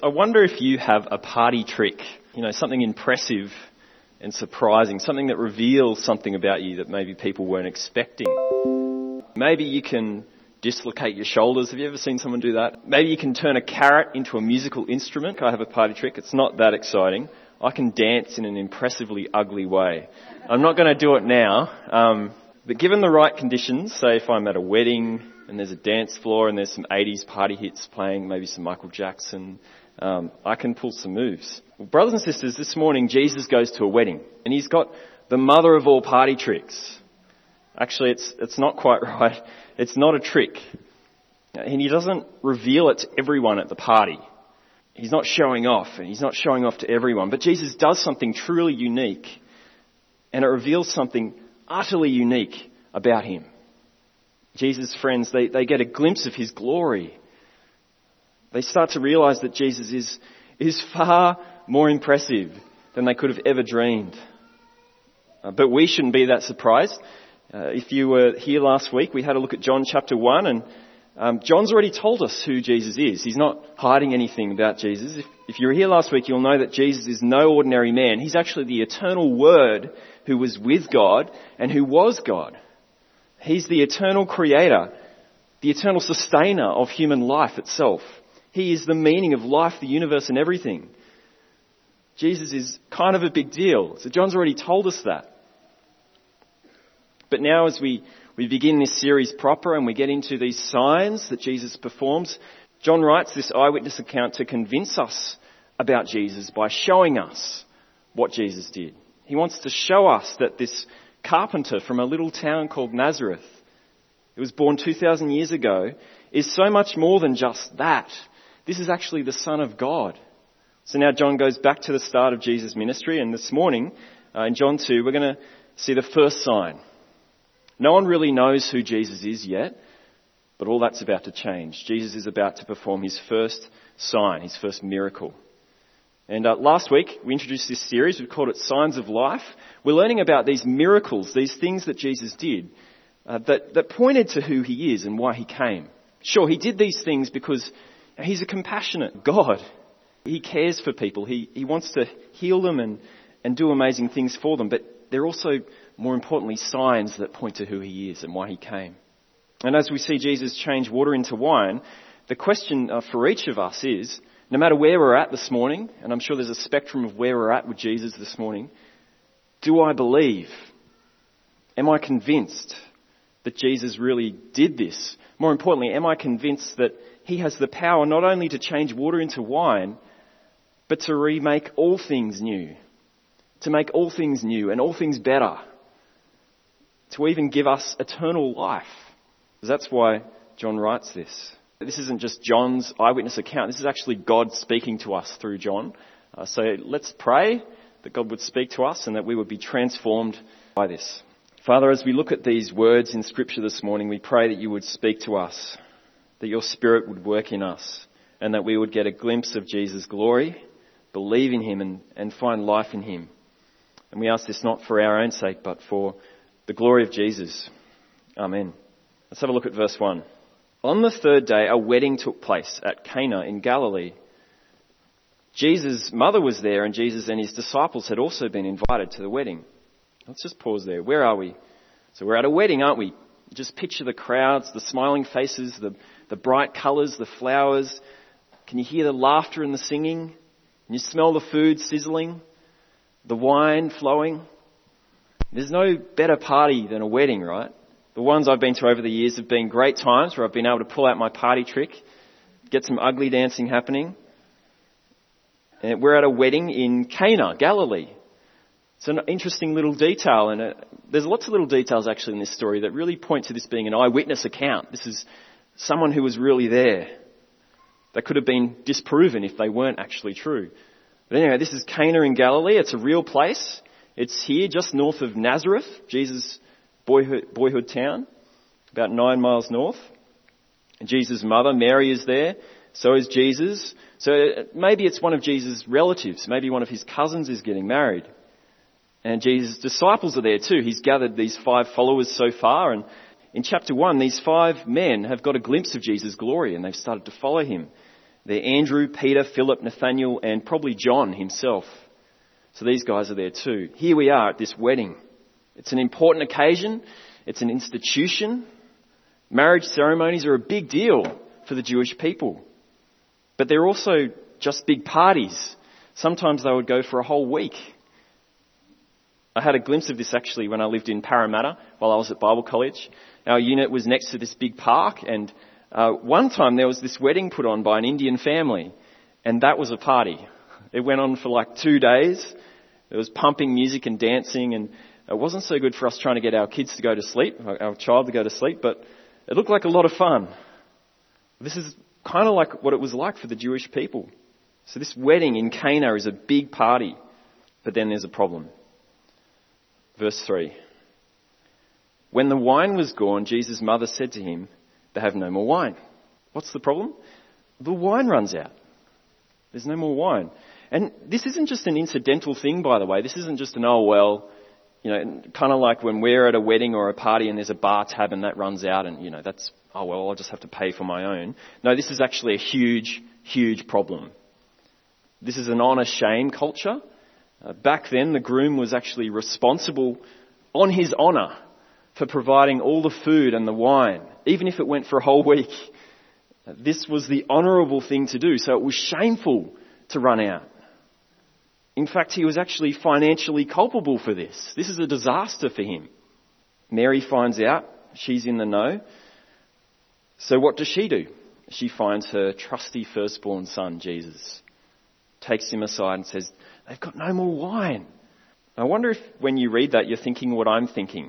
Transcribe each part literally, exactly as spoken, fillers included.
I wonder if you have a party trick, you know, something impressive and surprising, something that reveals something about you that maybe people weren't expecting. Maybe you can dislocate your shoulders. Have you ever seen someone do that? Maybe you can turn a carrot into a musical instrument. I have a party trick. It's not that exciting. I can dance in an impressively ugly way. I'm not going to do it now, um, but given the right conditions, say if I'm at a wedding and there's a dance floor and there's some eighties party hits playing, maybe some Michael Jackson, um, I can pull some moves. Well, brothers and sisters, this morning Jesus goes to a wedding and he's got the mother of all party tricks. Actually, it's it's not quite right. It's not a trick. And he doesn't reveal it to everyone at the party. He's not showing off, and he's not showing off to everyone. But Jesus does something truly unique, and it reveals something utterly unique about him. Jesus' friends, they, they get a glimpse of his glory. They start to realize that Jesus is, is far more impressive than they could have ever dreamed. Uh, but we shouldn't be that surprised. Uh, if you were here last week, we had a look at John chapter one, and um, John's already told us who Jesus is. He's not hiding anything about Jesus. If, if you were here last week, you'll know that Jesus is no ordinary man. He's actually the eternal Word who was with God and who was God. He's the eternal creator, the eternal sustainer of human life itself. He is the meaning of life, the universe, and everything. Jesus is kind of a big deal. So John's already told us that. But now as we, we begin this series proper and we get into these signs that Jesus performs, John writes this eyewitness account to convince us about Jesus by showing us what Jesus did. He wants to show us that this carpenter from a little town called Nazareth, who was born two thousand years ago, is so much more than just that. This is actually the Son of God. So now John goes back to the start of Jesus' ministry, and this morning uh, in John two, we're going to see the first sign. No one really knows who Jesus is yet, but all that's about to change. Jesus is about to perform his first sign, his first miracle. And uh, last week, we introduced this series. We called it Signs of Life. We're learning about these miracles, these things that Jesus did, uh, that, that pointed to who he is and why he came. Sure, he did these things because he's a compassionate God. He cares for people. He, he wants to heal them and, and do amazing things for them. But they're also, more importantly, signs that point to who he is and why he came. And as we see Jesus change water into wine, the question uh, for each of us is, no matter where we're at this morning, and I'm sure there's a spectrum of where we're at with Jesus this morning, do I believe? Am I convinced that Jesus really did this? More importantly, am I convinced that he has the power not only to change water into wine, but to remake all things new? To make all things new and all things better. To even give us eternal life. That's why John writes this. This isn't just John's eyewitness account. This is actually God speaking to us through John. Uh, so let's pray that God would speak to us and that we would be transformed by this. Father, as we look at these words in Scripture this morning, we pray that you would speak to us, that your Spirit would work in us, and that we would get a glimpse of Jesus' glory, believe in him and, and find life in him. And we ask this not for our own sake, but for the glory of Jesus. Amen. Let's have a look at verse one. On the third day, a wedding took place at Cana in Galilee. Jesus' mother was there, and Jesus and his disciples had also been invited to the wedding. Let's just pause there. Where are we? So we're at a wedding, aren't we? Just picture the crowds, the smiling faces, the, the bright colours, the flowers. Can you hear the laughter and the singing? Can you smell the food sizzling? The wine flowing? There's no better party than a wedding, right? The ones I've been to over the years have been great times where I've been able to pull out my party trick, get some ugly dancing happening. And we're at a wedding in Cana, Galilee. It's an interesting little detail, and it, there's lots of little details actually in this story that really point to this being an eyewitness account. This is someone who was really there. They could have been disproven if they weren't actually true. But anyway, this is Cana in Galilee. It's a real place. It's here just north of Nazareth, Jesus' boyhood, boyhood town, about nine miles north. And Jesus' mother, Mary, is there. So is Jesus. So maybe it's one of Jesus' relatives. Maybe one of his cousins is getting married. And Jesus' disciples are there too. He's gathered these five followers so far. And in chapter one, these five men have got a glimpse of Jesus' glory and they've started to follow him. They're Andrew, Peter, Philip, Nathaniel, and probably John himself. So these guys are there too. Here we are at this wedding. It's an important occasion. It's an institution. Marriage ceremonies are a big deal for the Jewish people. But they're also just big parties. Sometimes they would go for a whole week. I had a glimpse of this actually when I lived in Parramatta while I was at Bible college. Our unit was next to this big park, and uh, one time there was this wedding put on by an Indian family, and that was a party. It went on for like two days. There was pumping music and dancing, and it wasn't so good for us trying to get our kids to go to sleep, our child to go to sleep, but it looked like a lot of fun. This is kind of like what it was like for the Jewish people. So this wedding in Cana is a big party, but then there's a problem. Verse three. When the wine was gone, Jesus' mother said to him, "They have no more wine." What's the problem? The wine runs out. There's no more wine. And this isn't just an incidental thing, by the way. This isn't just an, oh, well, you know, kind of like when we're at a wedding or a party and there's a bar tab and that runs out and, you know, that's, oh, well, I'll just have to pay for my own. No, this is actually a huge, huge problem. This is an honour-shame culture. Uh, back then, the groom was actually responsible on his honour for providing all the food and the wine, even if it went for a whole week. Uh, this was the honourable thing to do, so it was shameful to run out. In fact, he was actually financially culpable for this. This is a disaster for him. Mary finds out. She's in the know. So what does she do? She finds her trusty firstborn son, Jesus, takes him aside and says, "They've got no more wine." I wonder if when you read that, you're thinking what I'm thinking.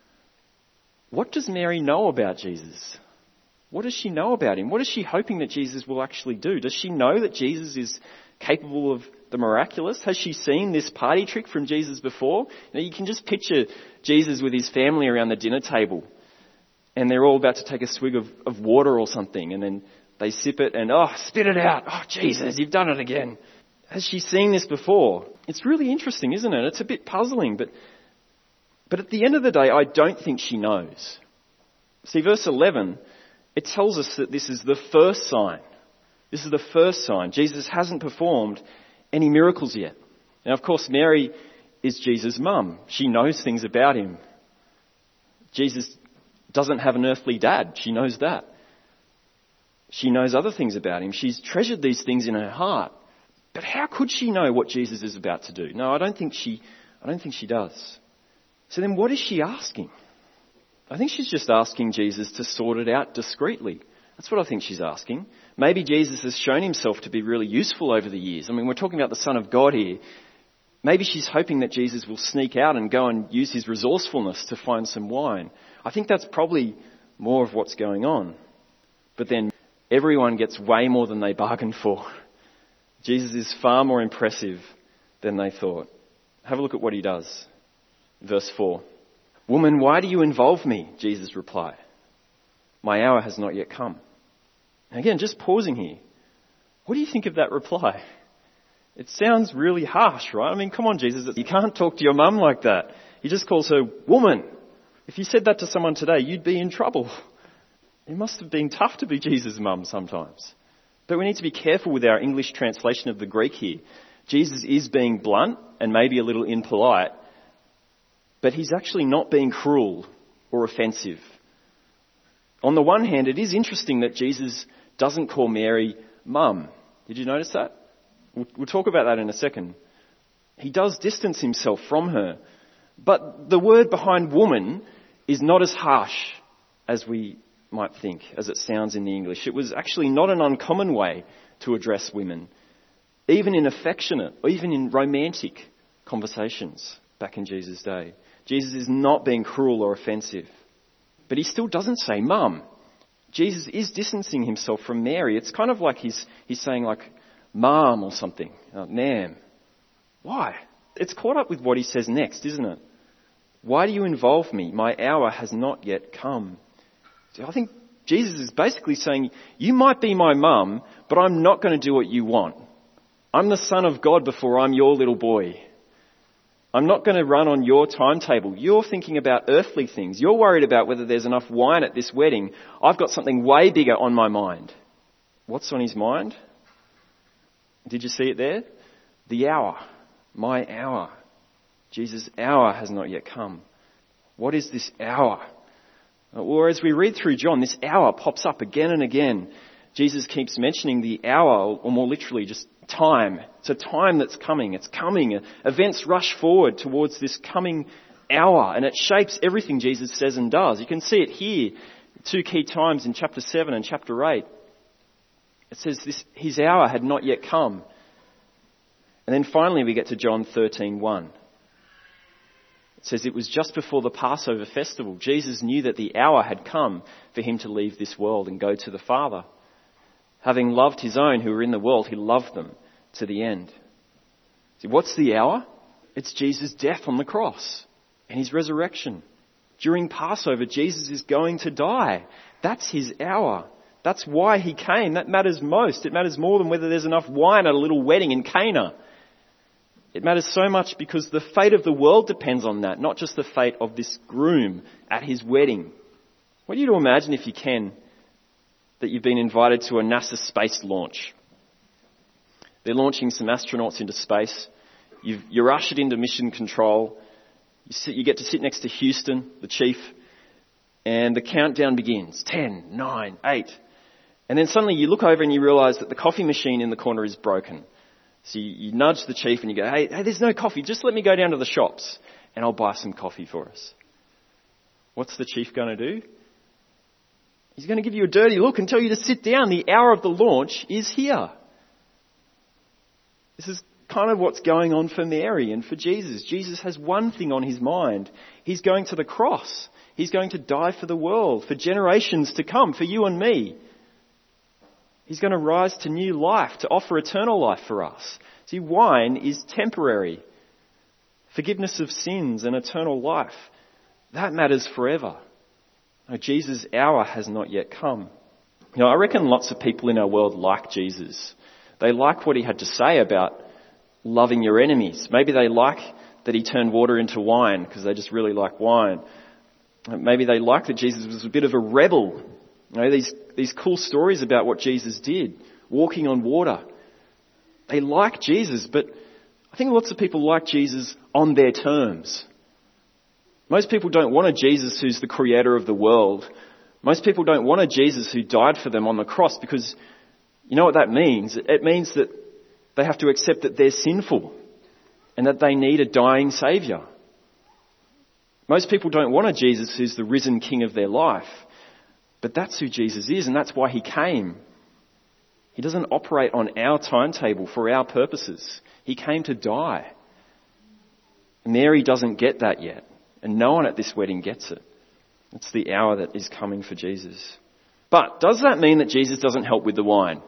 What does Mary know about Jesus? What does she know about him? What is she hoping that Jesus will actually do? Does she know that Jesus is capable of the miraculous? Has she seen this party trick from Jesus before? You know, you can just picture Jesus with his family around the dinner table, and they're all about to take a swig of, of water or something, and then they sip it and, oh, spit it out. Oh, Jesus, you've done it again. Has she seen this before? It's really interesting, isn't it? It's a bit puzzling, but but at the end of the day, I don't think she knows. See, verse eleven, it tells us that this is the first sign. This is the first sign. Jesus hasn't performed any miracles yet. Now, of course, Mary is Jesus' mum. She knows things about him. Jesus doesn't have an earthly dad. She knows that. She knows other things about him. She's treasured these things in her heart. But how could she know what Jesus is about to do? No, I don't think she, I don't think she does. So then what is she asking? I think she's just asking Jesus to sort it out discreetly. That's what I think she's asking. Maybe Jesus has shown himself to be really useful over the years. I mean, we're talking about the Son of God here. Maybe she's hoping that Jesus will sneak out and go and use his resourcefulness to find some wine. I think that's probably more of what's going on. But then everyone gets way more than they bargained for. Jesus is far more impressive than they thought. Have a look at what he does. Verse four. "Woman, why do you involve me?" Jesus replied. "My hour has not yet come." Again, just pausing here. What do you think of that reply? It sounds really harsh, right? I mean, come on, Jesus. You can't talk to your mum like that. He just calls her woman. If you said that to someone today, you'd be in trouble. It must have been tough to be Jesus' mum sometimes. But we need to be careful with our English translation of the Greek here. Jesus is being blunt and maybe a little impolite, but he's actually not being cruel or offensive. On the one hand, it is interesting that Jesus doesn't call Mary mum. Did you notice that? We'll, we'll talk about that in a second. He does distance himself from her. But the word behind woman is not as harsh as we might think, as it sounds in the English. It was actually not an uncommon way to address women, even in affectionate or even in romantic conversations back in Jesus' day. Jesus is not being cruel or offensive. But he still doesn't say mum. Jesus is distancing himself from Mary. It's kind of like he's he's saying like mom or something. Uh, Nam. Why? It's caught up with what he says next, isn't it? Why do you involve me? My hour has not yet come. So I think Jesus is basically saying, you might be my mum, but I'm not going to do what you want. I'm the Son of God before I'm your little boy. I'm not going to run on your timetable. You're thinking about earthly things. You're worried about whether there's enough wine at this wedding. I've got something way bigger on my mind. What's on his mind? Did you see it there? The hour. My hour. Jesus' hour has not yet come. What is this hour? Well, as we read through John, this hour pops up again and again. Jesus keeps mentioning the hour, or more literally, just time. It's a time that's coming. It's coming. Events rush forward towards this coming hour, and it shapes everything Jesus says and does. You can see it here, two key times in chapter seven and chapter eight. It says this, his hour had not yet come. And then finally we get to John thirteen one. It says it was just before the Passover festival. Jesus knew that the hour had come for him to leave this world and go to the Father. Having loved his own who were in the world, he loved them to the end. See, what's the hour? It's Jesus' death on the cross and his resurrection. During Passover, Jesus is going to die. That's his hour. That's why he came. That matters most. It matters more than whether there's enough wine at a little wedding in Cana. It matters so much because the fate of the world depends on that, not just the fate of this groom at his wedding. I want you to imagine, if you can, that you've been invited to a NASA space launch. They're launching some astronauts into space. You've, you're ushered into mission control. You, sit, you get to sit next to Houston, the chief, and the countdown begins. Ten, nine, eight. And then suddenly you look over and you realise that the coffee machine in the corner is broken. So you, you nudge the chief and you go, hey, hey, there's no coffee. Just let me go down to the shops and I'll buy some coffee for us. What's the chief going to do? He's going to give you a dirty look and tell you to sit down. The hour of the launch is here. This is kind of what's going on for Mary and for Jesus. Jesus has one thing on his mind. He's going to the cross. He's going to die for the world, for generations to come, for you and me. He's going to rise to new life, to offer eternal life for us. See, wine is temporary. Forgiveness of sins and eternal life, that matters forever. No, Jesus' hour has not yet come. You know, I reckon lots of people in our world like Jesus. They like what he had to say about loving your enemies. Maybe they like that he turned water into wine because they just really like wine. Maybe they like that Jesus was a bit of a rebel. You know, these, these cool stories about what Jesus did, walking on water. They like Jesus, but I think lots of people like Jesus on their terms. Most people don't want a Jesus who's the creator of the world. Most people don't want a Jesus who died for them on the cross, because you know what that means? It means that they have to accept that they're sinful and that they need a dying saviour. Most people don't want a Jesus who's the risen king of their life. But that's who Jesus is, and that's why he came. He doesn't operate on our timetable for our purposes. He came to die. Mary doesn't get that yet, and no one at this wedding gets it. It's the hour that is coming for Jesus. But does that mean that Jesus doesn't help with the wine?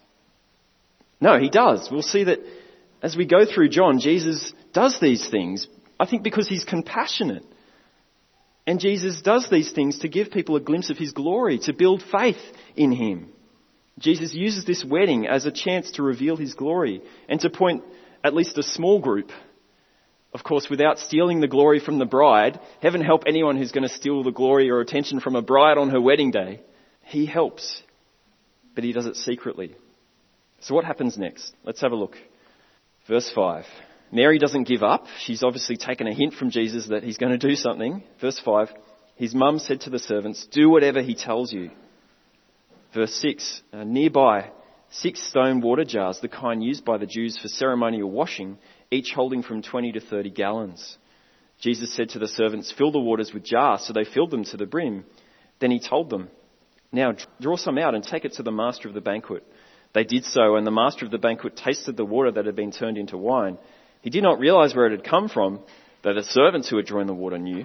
No, he does. We'll see that as we go through John, Jesus does these things, I think because he's compassionate. And Jesus does these things to give people a glimpse of his glory, to build faith in him. Jesus uses this wedding as a chance to reveal his glory and to point at least a small group. Of course, without stealing the glory from the bride. Heaven help anyone who's going to steal the glory or attention from a bride on her wedding day. He helps, but he does it secretly. So what happens next? Let's have a look. Verse five. Mary doesn't give up. She's obviously taken a hint from Jesus that he's going to do something. Verse five, his mum said to the servants, do whatever he tells you. Verse six, uh, nearby, six stone water jars, the kind used by the Jews for ceremonial washing, each holding from twenty to thirty gallons. Jesus said to the servants, fill the waters with jars, so they filled them to the brim. Then he told them, now draw some out and take it to the master of the banquet. They did so, and the master of the banquet tasted the water that had been turned into wine. He did not realize where it had come from, though the servants who had drawn the water knew.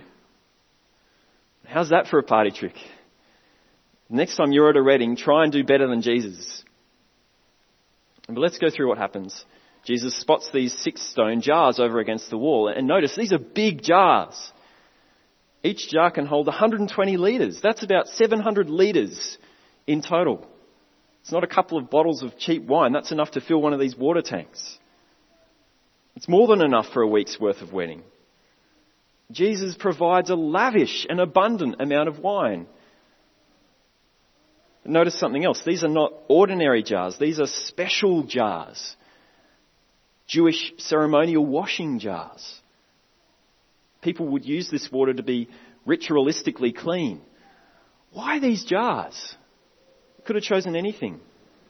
How's that for a party trick? Next time you're at a wedding, try and do better than Jesus. But let's go through what happens. Jesus spots these six stone jars over against the wall. And notice, these are big jars. Each jar can hold one hundred twenty litres. That's about seven hundred litres in total. It's not a couple of bottles of cheap wine. That's enough to fill one of these water tanks. It's more than enough for a week's worth of wedding. Jesus provides a lavish and abundant amount of wine. Notice something else. These are not ordinary jars. These are special jars. Jewish ceremonial washing jars. People would use this water to be ritualistically clean. Why these jars? Could have chosen anything.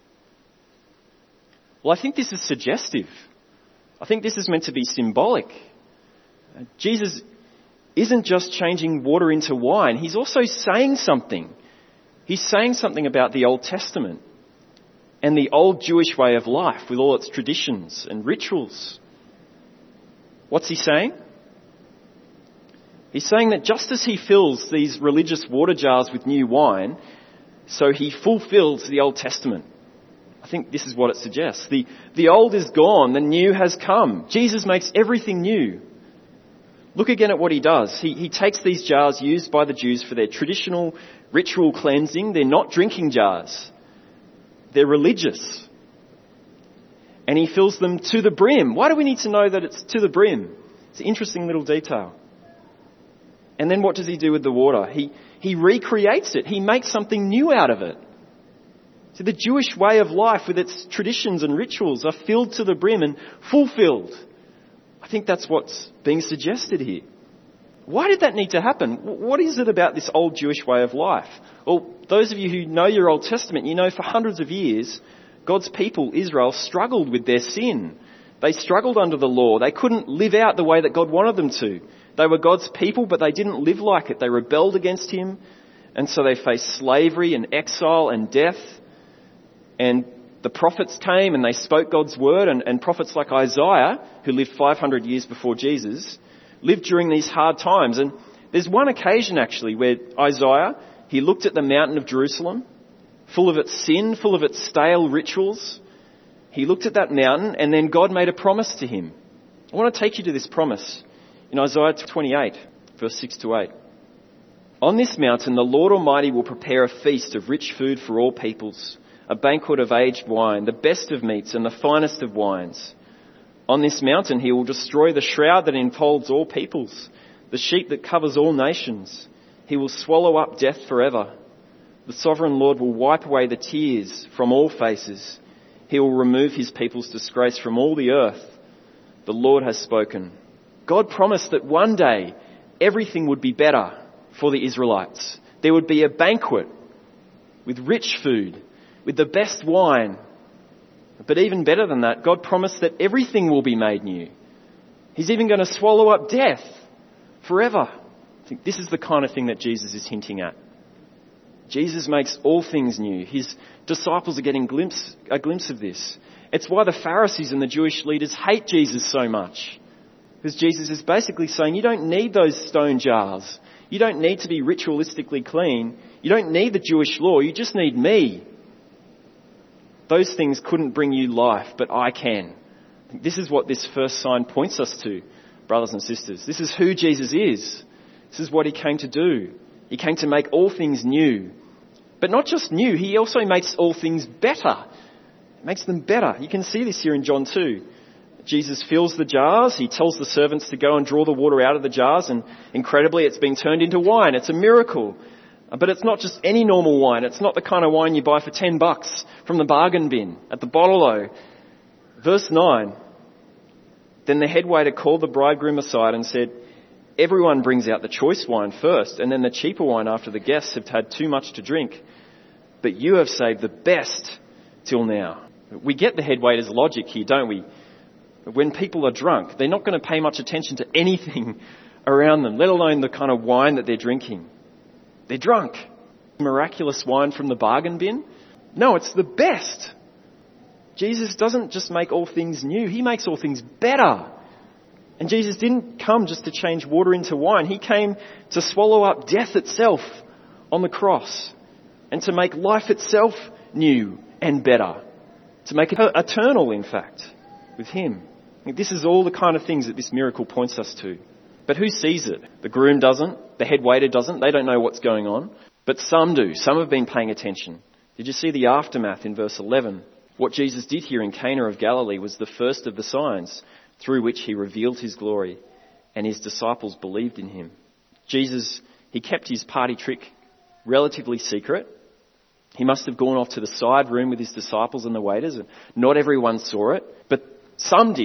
Well, I think this is suggestive. I think this is meant to be symbolic. Jesus isn't just changing water into wine. He's also saying something. He's saying something about the Old Testament and the old Jewish way of life with all its traditions and rituals. What's he saying? He's saying that just as he fills these religious water jars with new wine, so he fulfills the Old Testament. I think this is what it suggests. The, the old is gone, the new has come. Jesus makes everything new. Look again at what he does. He, he takes these jars used by the Jews for their traditional ritual cleansing. They're not drinking jars. They're religious. And he fills them to the brim. Why do we need to know that it's to the brim? It's an interesting little detail. And then what does he do with the water? He, he recreates it. He makes something new out of it. So the Jewish way of life with its traditions and rituals are filled to the brim and fulfilled. I think that's what's being suggested here. Why did that need to happen? What is it about this old Jewish way of life? Well, those of you who know your Old Testament, you know for hundreds of years, God's people, Israel, struggled with their sin. They struggled under the law. They couldn't live out the way that God wanted them to. They were God's people, but they didn't live like it. They rebelled against him, and so they faced slavery and exile and death. And the prophets came and they spoke God's word, and, and prophets like Isaiah, who lived five hundred years before Jesus, lived during these hard times. And there's one occasion actually where Isaiah, he looked at the mountain of Jerusalem, full of its sin, full of its stale rituals. He looked at that mountain, and then God made a promise to him. I want to take you to this promise in Isaiah twenty-eight, verse six to eight. On this mountain, the Lord Almighty will prepare a feast of rich food for all peoples, a banquet of aged wine, the best of meats and the finest of wines. On this mountain, he will destroy the shroud that enfolds all peoples, the sheet that covers all nations. He will swallow up death forever. The sovereign Lord will wipe away the tears from all faces. He will remove his people's disgrace from all the earth. The Lord has spoken. God promised that one day everything would be better for the Israelites. There would be a banquet with rich food, with the best wine. But even better than that, God promised that everything will be made new. He's even going to swallow up death forever. I think this is the kind of thing that Jesus is hinting at. Jesus makes all things new. His disciples are getting glimpse, a glimpse of this. It's why the Pharisees and the Jewish leaders hate Jesus so much. Because Jesus is basically saying, you don't need those stone jars. You don't need to be ritualistically clean. You don't need the Jewish law. You just need me. Those things couldn't bring you life, but I can. This is what this first sign points us to, brothers and sisters. This is who Jesus is. This is what he came to do. He came to make all things new. But not just new, he also makes all things better. He makes them better. You can see this here in John two. Jesus fills the jars. He tells the servants to go and draw the water out of the jars, and incredibly it's been turned into wine. It's a miracle. But it's not just any normal wine. It's not the kind of wine you buy for ten bucks from the bargain bin at the bottle-o. Verse nine. Then the head waiter called the bridegroom aside and said, everyone brings out the choice wine first, and then the cheaper wine after the guests have had too much to drink. But you have saved the best till now. We get the head waiter's logic here, don't we? When people are drunk, they're not going to pay much attention to anything around them, let alone the kind of wine that they're drinking. They're drunk. Miraculous wine from the bargain bin? No, it's the best. Jesus doesn't just make all things new. He makes all things better. And Jesus didn't come just to change water into wine. He came to swallow up death itself on the cross and to make life itself new and better. To make it eternal, in fact, with him. This is all the kind of things that this miracle points us to. But who sees it? The groom doesn't. The head waiter doesn't. They don't know what's going on. But some do. Some have been paying attention. Did you see the aftermath in verse eleven? What Jesus did here in Cana of Galilee was the first of the signs through which he revealed his glory, and his disciples believed in him. Jesus, he kept his party trick relatively secret. He must have gone off to the side room with his disciples and the waiters, and not everyone saw it, but some did.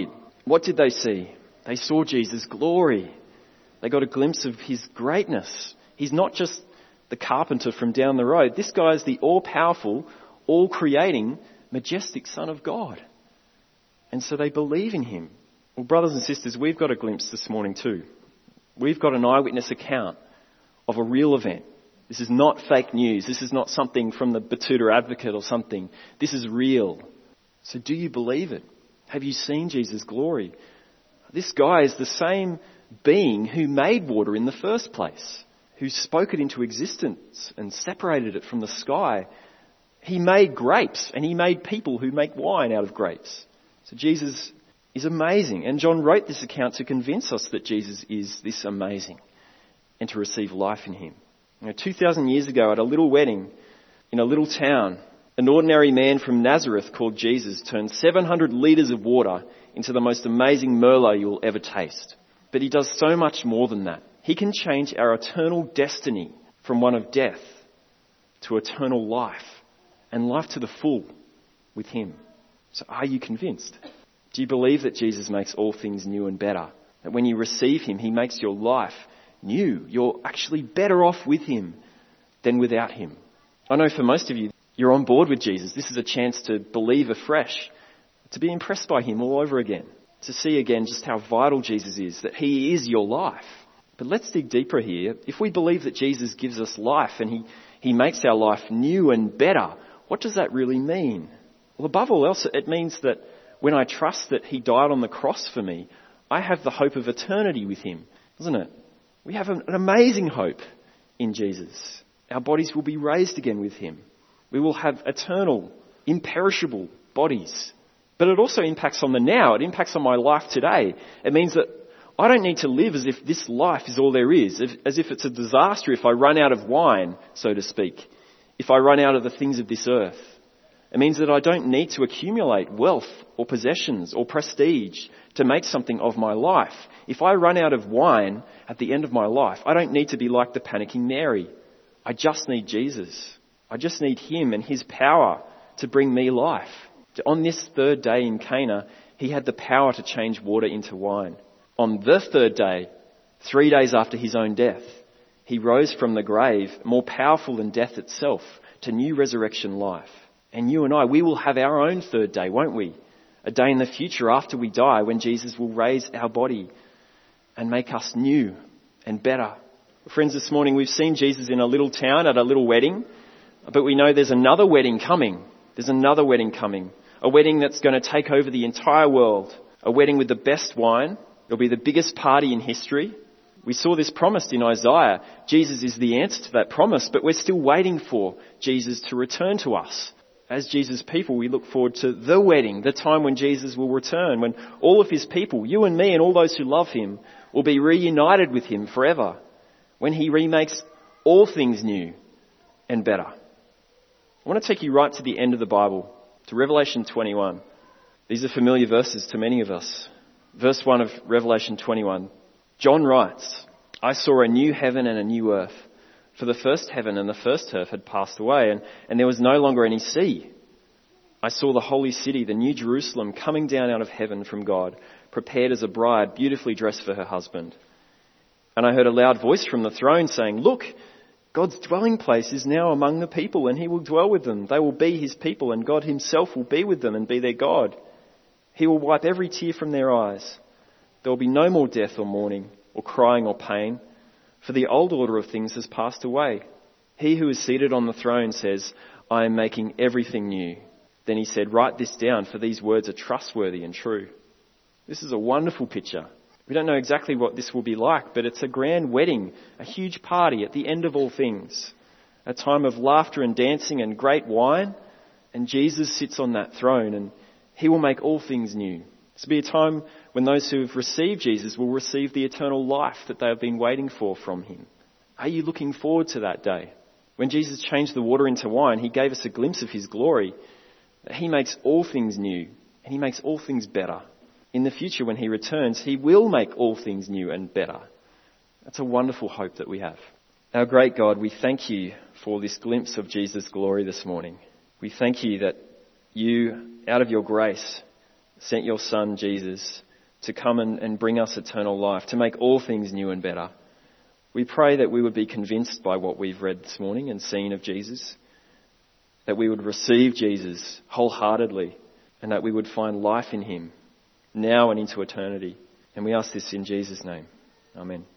What did they see? They saw Jesus' glory. They got a glimpse of his greatness. He's not just the carpenter from down the road. This guy is the all-powerful, all-creating, majestic Son of God. And so they believe in him. Well, brothers and sisters, we've got a glimpse this morning too. We've got an eyewitness account of a real event. This is not fake news. This is not something from the Batuta Advocate or something. This is real. So do you believe it? Have you seen Jesus' glory? This guy is the same being who made water in the first place, who spoke it into existence and separated it from the sky. He made grapes and he made people who make wine out of grapes. So Jesus is amazing. And John wrote this account to convince us that Jesus is this amazing and to receive life in him. You know, two thousand years ago at a little wedding in a little town, an ordinary man from Nazareth called Jesus turned seven hundred litres of water into the most amazing Merlot you'll ever taste. But he does so much more than that. He can change our eternal destiny from one of death to eternal life and life to the full with him. So are you convinced? Do you believe that Jesus makes all things new and better? That when you receive him, he makes your life new. You're actually better off with him than without him. I know for most of you, you're on board with Jesus. This is a chance to believe afresh, to be impressed by him all over again, to see again just how vital Jesus is, that he is your life. But let's dig deeper here. If we believe that Jesus gives us life and he, he makes our life new and better, what does that really mean? Well, above all else, it means that when I trust that he died on the cross for me, I have the hope of eternity with him, doesn't it? We have an amazing hope in Jesus. Our bodies will be raised again with him. We will have eternal, imperishable bodies. But it also impacts on the now. It impacts on my life today. It means that I don't need to live as if this life is all there is, as if it's a disaster if I run out of wine, so to speak, if I run out of the things of this earth. It means that I don't need to accumulate wealth or possessions or prestige to make something of my life. If I run out of wine at the end of my life, I don't need to be like the panicking Mary. I just need Jesus. I just need him and his power to bring me life. On this third day in Cana, he had the power to change water into wine. On the third day, three days after his own death, he rose from the grave, more powerful than death itself, to new resurrection life. And you and I, we will have our own third day, won't we? A day in the future after we die when Jesus will raise our body and make us new and better. Friends, this morning we've seen Jesus in a little town at a little wedding, but we know there's another wedding coming. There's another wedding coming. A wedding that's going to take over the entire world. A wedding with the best wine. It'll be the biggest party in history. We saw this promised in Isaiah. Jesus is the answer to that promise, but we're still waiting for Jesus to return to us. As Jesus' people, we look forward to the wedding, the time when Jesus will return, when all of his people, you and me and all those who love him, will be reunited with him forever, when he remakes all things new and better. I want to take you right to the end of the Bible, to Revelation twenty-one. These are familiar verses to many of us. Verse one of Revelation twenty-one. John writes, I saw a new heaven and a new earth. For the first heaven and the first earth had passed away, and, and there was no longer any sea. I saw the holy city, the new Jerusalem, coming down out of heaven from God, prepared as a bride, beautifully dressed for her husband. And I heard a loud voice from the throne saying, Look, God's dwelling place is now among the people, and he will dwell with them. They will be his people, and God himself will be with them and be their God. He will wipe every tear from their eyes. There will be no more death or mourning or crying or pain, for the old order of things has passed away. He who is seated on the throne says, I am making everything new. Then he said, Write this down, for these words are trustworthy and true. This is a wonderful picture. We don't know exactly what this will be like, but it's a grand wedding, a huge party at the end of all things, a time of laughter and dancing and great wine, and Jesus sits on that throne and he will make all things new. This will be a time when those who have received Jesus will receive the eternal life that they have been waiting for from him. Are you looking forward to that day? When Jesus changed the water into wine, he gave us a glimpse of his glory. He makes all things new and he makes all things better. In the future, when he returns, he will make all things new and better. That's a wonderful hope that we have. Our great God, we thank you for this glimpse of Jesus' glory this morning. We thank you that you, out of your grace, sent your son Jesus to come and, and bring us eternal life, to make all things new and better. We pray that we would be convinced by what we've read this morning and seen of Jesus, that we would receive Jesus wholeheartedly, and that we would find life in him now and into eternity. And we ask this in Jesus' name. Amen.